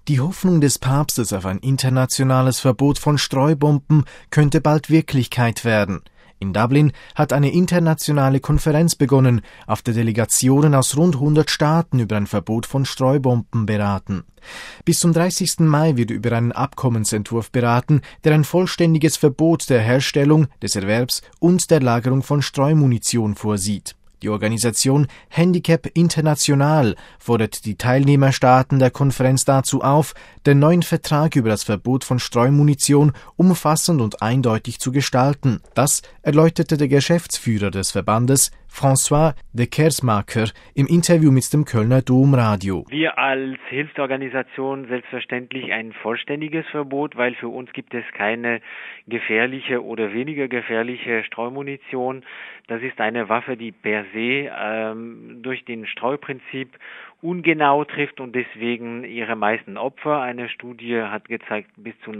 Die Hoffnung des Papstes auf ein internationales Verbot von Streubomben könnte bald Wirklichkeit werden. In Dublin hat eine internationale Konferenz begonnen, auf der Delegationen aus rund 100 Staaten über ein Verbot von Streubomben beraten. Bis zum 30. Mai wird über einen Abkommensentwurf beraten, der ein vollständiges Verbot der Herstellung, des Erwerbs und der Lagerung von Streumunition vorsieht. Die Organisation Handicap International fordert die Teilnehmerstaaten der Konferenz dazu auf, den neuen Vertrag über das Verbot von Streumunition umfassend und eindeutig zu gestalten. Das erläuterte der Geschäftsführer des Verbandes, François de Kersmaker, im Interview mit dem Kölner Domradio. Wir als Hilfsorganisation selbstverständlich ein vollständiges Verbot, weil für uns gibt es keine gefährliche oder weniger gefährliche Streumunition. Das ist eine Waffe, die per se durch den Streuprinzip ungenau trifft und deswegen ihre meisten Opfer. Eine Studie hat gezeigt, bis zu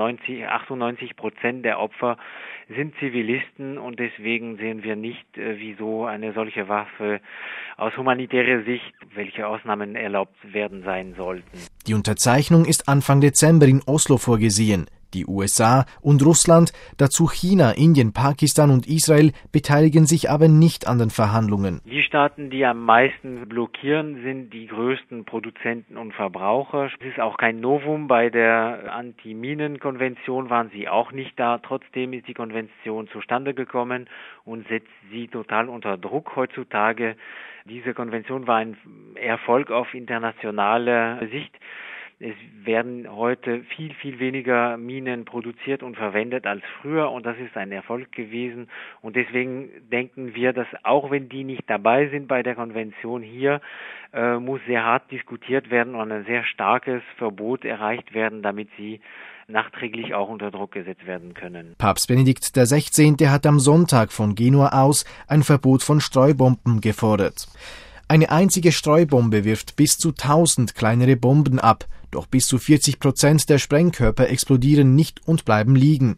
98% der Opfer sind Zivilisten und deswegen sehen wir nicht, wieso eine solche Waffe aus humanitärer Sicht, welche Ausnahmen erlaubt werden sein sollten. Die Unterzeichnung ist Anfang Dezember in Oslo vorgesehen. Die USA und Russland, dazu China, Indien, Pakistan und Israel, beteiligen sich aber nicht an den Verhandlungen. Die Staaten, die am meisten blockieren, sind die größten Produzenten und Verbraucher. Es ist auch kein Novum. Bei der Anti-Minen-Konvention waren sie auch nicht da. Trotzdem ist die Konvention zustande gekommen und setzt sie total unter Druck heutzutage. Diese Konvention war ein Erfolg auf internationaler Sicht. Es werden heute viel, viel weniger Minen produziert und verwendet als früher und das ist ein Erfolg gewesen. Und deswegen denken wir, dass auch wenn die nicht dabei sind bei der Konvention hier, muss sehr hart diskutiert werden und ein sehr starkes Verbot erreicht werden, damit sie nachträglich auch unter Druck gesetzt werden können. Papst Benedikt XVI. Hat am Sonntag von Genua aus ein Verbot von Streubomben gefordert. Eine einzige Streubombe wirft bis zu 1000 kleinere Bomben ab, doch bis zu 40% der Sprengkörper explodieren nicht und bleiben liegen.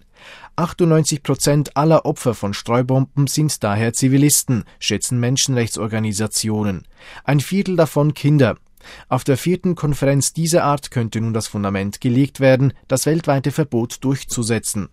98% aller Opfer von Streubomben sind daher Zivilisten, schätzen Menschenrechtsorganisationen. Ein Viertel davon Kinder. Auf der 4. Konferenz dieser Art könnte nun das Fundament gelegt werden, das weltweite Verbot durchzusetzen.